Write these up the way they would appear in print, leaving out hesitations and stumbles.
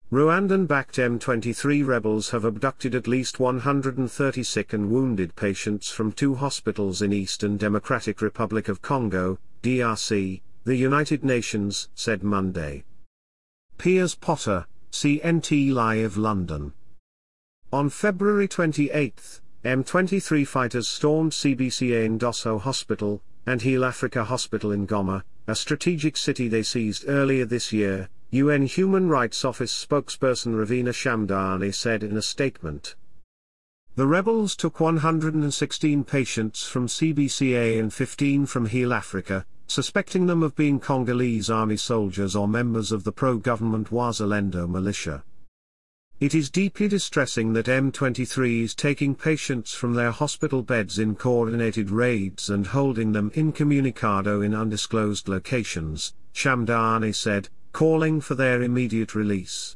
Rwandan-backed M23 rebels have abducted at least 130 sick and wounded patients from 2 hospitals in Eastern Democratic Republic of Congo, DRC, the United Nations said Monday. Piers Potter, CNT Live London. On February 28, M23 fighters stormed CBCA Ndosso Hospital, and Heal Africa Hospital in Goma, a strategic city they seized earlier this year, UN Human Rights Office spokesperson Ravina Shamdani said in a statement. The rebels took 116 patients from CBCA and 15 from Heal Africa, suspecting them of being Congolese army soldiers or members of the pro-government Wazalendo militia. It is deeply distressing that M23 is taking patients from their hospital beds in coordinated raids and holding them incommunicado in undisclosed locations, Shamdani said, calling for their immediate release.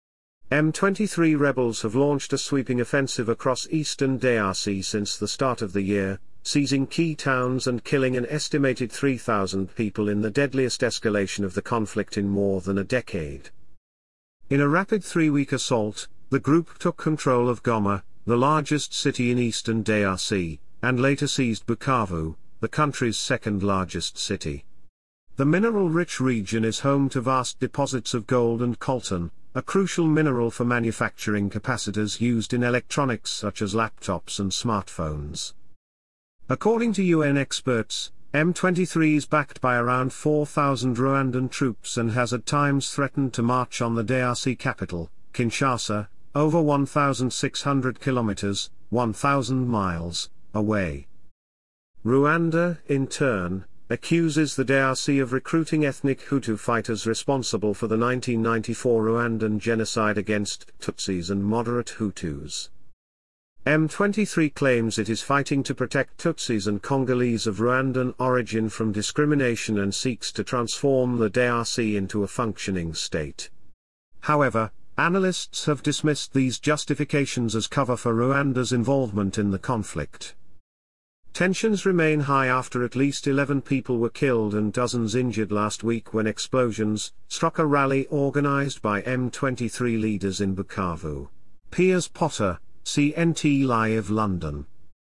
M23 rebels have launched a sweeping offensive across eastern DRC since the start of the year, seizing key towns and killing an estimated 3,000 people in the deadliest escalation of the conflict in more than a decade. In a rapid 3-week assault, the group took control of Goma, the largest city in eastern DRC, and later seized Bukavu, the country's second-largest city. The mineral-rich region is home to vast deposits of gold and coltan, a crucial mineral for manufacturing capacitors used in electronics such as laptops and smartphones. According to UN experts, M23 is backed by around 4,000 Rwandan troops and has at times threatened to march on the DRC capital, Kinshasa, over 1,600 kilometers, 1,000 miles, away. Rwanda, in turn, accuses the DRC of recruiting ethnic Hutu fighters responsible for the 1994 Rwandan genocide against Tutsis and moderate Hutus. M23 claims it is fighting to protect Tutsis and Congolese of Rwandan origin from discrimination and seeks to transform the DRC into a functioning state. However, analysts have dismissed these justifications as cover for Rwanda's involvement in the conflict. Tensions remain high after at least 11 people were killed and dozens injured last week when explosions struck a rally organized by M23 leaders in Bukavu. Piers Potter, CNT Live London.